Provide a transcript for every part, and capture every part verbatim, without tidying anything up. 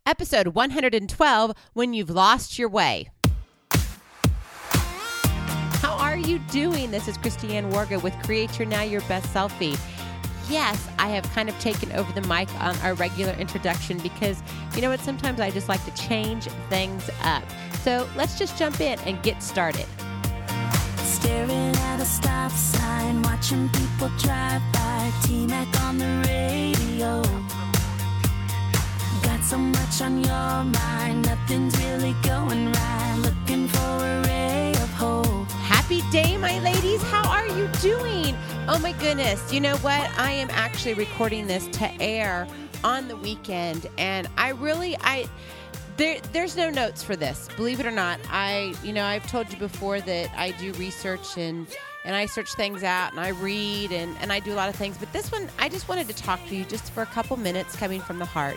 episode one hundred twelve, When You've Lost Your Way. How are you doing? This is Christiane Warga with Create Your Now Your Best Selfie. Yes, I have kind of taken over the mic on our regular introduction because, you know what, sometimes I just like to change things up. So let's just jump in and get started. Staring at a stop sign, watching people drive by, T-Mac on the radio. Got so much on your mind, nothing's really going right, looking for a ray of hope. Happy day, my ladies. How are you doing? Oh my goodness. You know what? I am actually recording this to air on the weekend, and I really, I... There, there's no notes for this, believe it or not. I, you know, I've told you before that I do research and, and I search things out and I read and, and I do a lot of things. But this one, I just wanted to talk to you just for a couple minutes coming from the heart.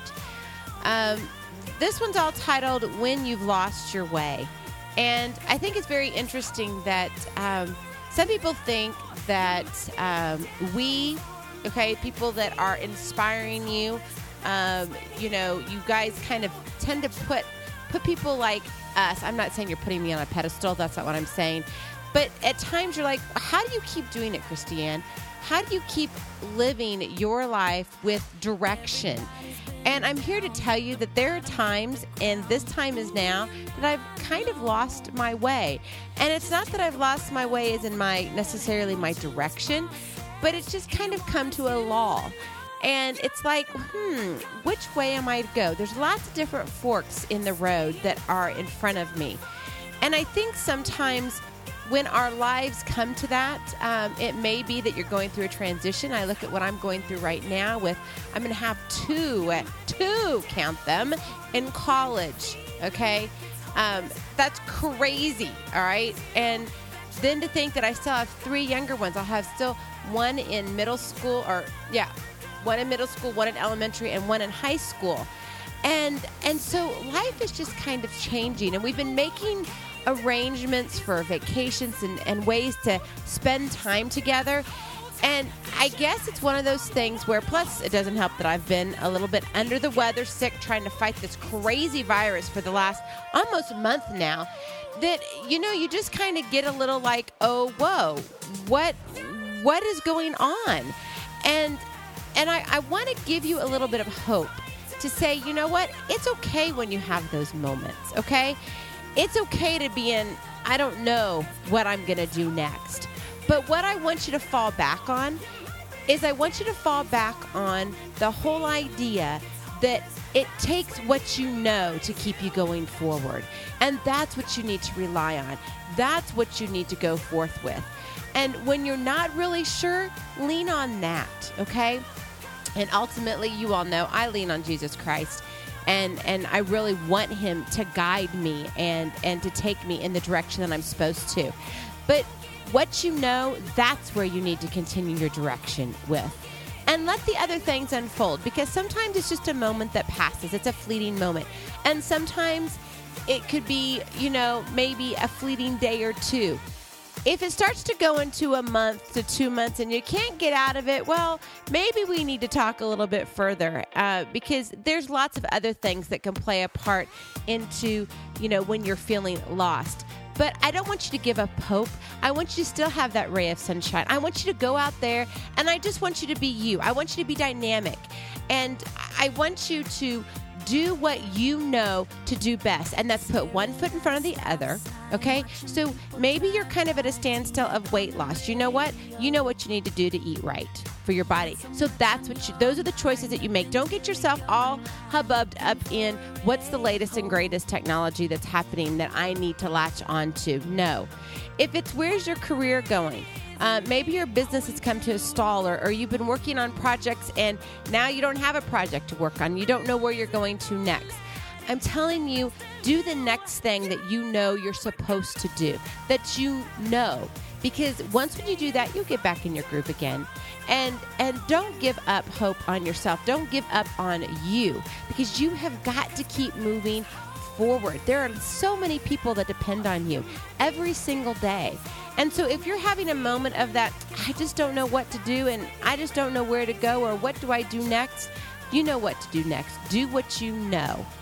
Um, this one's all titled, When You've Lost Your Way. And I think it's very interesting that um, some people think that um, we, okay, people that are inspiring you, Um, you know, you guys kind of tend to put put people like us. I'm not saying you're putting me on a pedestal. That's not what I'm saying. But at times you're like, how do you keep doing it, Christiane? How do you keep living your life with direction? And I'm here to tell you that there are times, and this time is now, that I've kind of lost my way. And it's not that I've lost my way as in my necessarily my direction, but it's just kind of come to a lull. And it's like, hmm, which way am I to go? There's lots of different forks in the road that are in front of me. And I think sometimes when our lives come to that, um, it may be that you're going through a transition. I look at what I'm going through right now with, I'm going to have two, two, count them, in college, okay? Um, that's crazy, all right? And then to think that I still have three younger ones. I'll have still one in middle school, or, yeah, one in middle school, one in elementary, and one in high school. And and so life is just kind of changing. And we've been making arrangements for vacations and, and ways to spend time together. And I guess it's one of those things where, plus it doesn't help that I've been a little bit under the weather, sick, trying to fight this crazy virus for the last almost month now, that, you know, you just kind of get a little like, oh, whoa, what what is going on? And And I, I want to give you a little bit of hope to say, you know what? It's okay when you have those moments, okay? It's okay to be in, I don't know what I'm going to do next. But what I want you to fall back on is I want you to fall back on the whole idea that it takes what you know to keep you going forward. And that's what you need to rely on. That's what you need to go forth with. And when you're not really sure, lean on that, okay? And ultimately, you all know I lean on Jesus Christ, and, and I really want him to guide me and, and to take me in the direction that I'm supposed to. But what you know, that's where you need to continue your direction with. And let the other things unfold, because sometimes it's just a moment that passes. It's a fleeting moment. And sometimes it could be, you know, maybe a fleeting day or two. If it starts to go into a month to two months and you can't get out of it, well, maybe we need to talk a little bit further uh, because there's lots of other things that can play a part into, you know, when you're feeling lost. But I don't want you to give up hope. I want you to still have that ray of sunshine. I want you to go out there, and I just want you to be you. I want you to be dynamic. And I want you to do what you know to do best, and that's put one foot in front of the other, okay? So maybe you're kind of at a standstill of weight loss. You know what? You know what you need to do to eat right for your body. So that's what you, those are the choices that you make. Don't get yourself all hubbubbed up in what's the latest and greatest technology that's happening that I need to latch on to. No. If it's where's your career going? Uh, maybe your business has come to a stall, or, or you've been working on projects and now you don't have a project to work on. You don't know where you're going to next. I'm telling you, do the next thing that you know you're supposed to do, that you know. Because once when you do that, you'll get back in your groove again. And and don't give up hope on yourself. Don't give up on you, because you have got to keep moving forward. There are so many people that depend on you every single day. And so if you're having a moment of that, I just don't know what to do and I just don't know where to go or what do I do next, you know what to do next. Do what you know.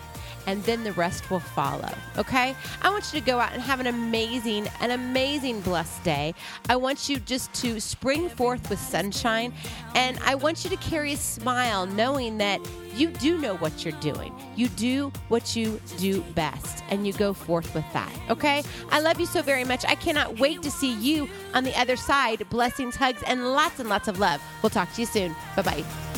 and then the rest will follow, okay? I want you to go out and have an amazing, an amazing blessed day. I want you just to spring forth with sunshine, and I want you to carry a smile knowing that you do know what you're doing. You do what you do best, and you go forth with that, okay? I love you so very much. I cannot wait to see you on the other side. Blessings, hugs, and lots and lots of love. We'll talk to you soon. Bye-bye.